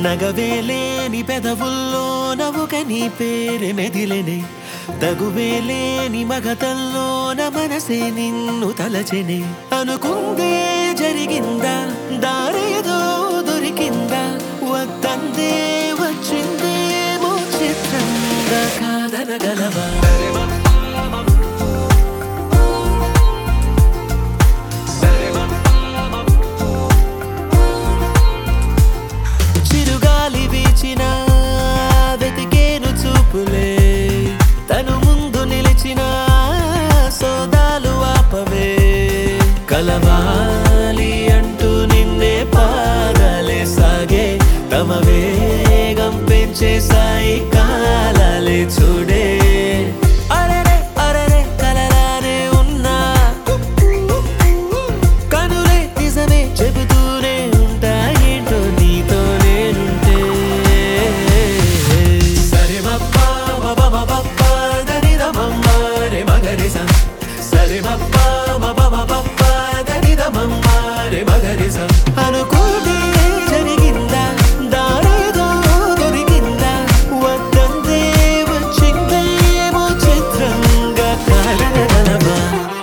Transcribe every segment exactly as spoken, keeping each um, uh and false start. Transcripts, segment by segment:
నగవేలేని పెదవుల్లో నవ్వుక నీ పేరు మెదిలెనే తగువేలేని మగతల్లోన మనసే నిన్ను తలచెనే అనుకుందే జరిగిందా దారేదో దొరికిందా వద్దందే వచ్చిందేమో చిత్రంగా కాదనగలవా చిరుగాలి వీచిన వెతికేను చూపులే తను ముందు నిలిచిన సోదాలు ఆపవే కలవాలి అంటూ నిన్నే పాదాలే సాగే తమ వేగం పెంచే సాయి కాలాలే చూడే అరెరే అరెరే కలలానే ఉన్నా కనులే నిజమే చెబుతూనే ఉంటా ఏంటో నీతో నేనుంటే సరే మప్పా మబమబప్పా దనిదమమ్మా రే మగరిసా సరే మప్పా మబమబప్పా దనిదమమ్మా రే మగరిసా అనుకోదే జరిగిందా దారేదో దొరికిందా వద్దందే వచ్చిందేమో చిత్రంగా కాదనగలవా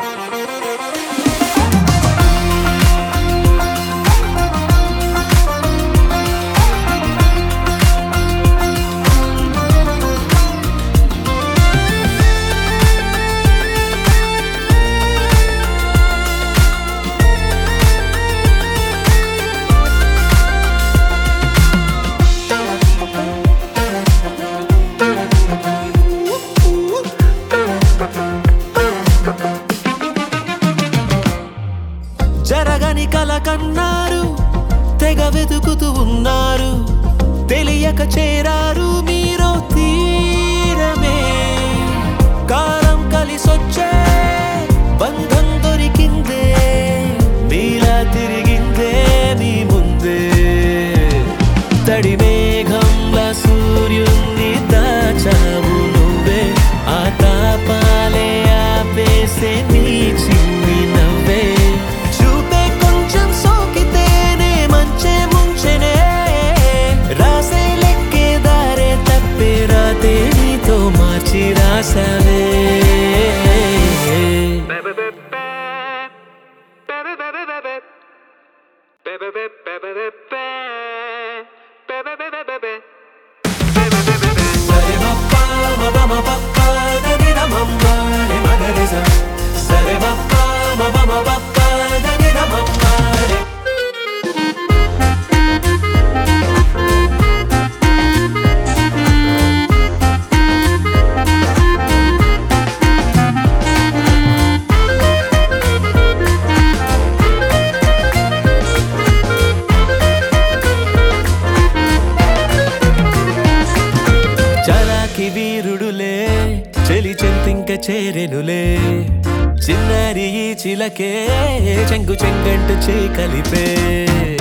జరగని కల కన్నారు తెగ వెతుకుతూ ఉన్నారు తెలియక చేరారు మీరు తీరమే కాలం కలిసొచ్చే బంధం దొరికిందే నీలా తిరిగిందే నీ ముందే తడి మేఘంలా సూర్యున్ని దాచావు నువ్వే ఆ తాపాలే ఆపేసే నీ చిన్ని నవ్వే రాసవే సరే మప్పా మబమబప్పా దనిదమమ్మా రే మగరిసా సరే మప్పా మబమబప్పా దనిదమమ్మా రే చలాకి వీరుడులే చెలి చెంతింక చేరెనులే చిన్నారి ఈ చిలకే చెంగు చెంగంటు చే కలిపే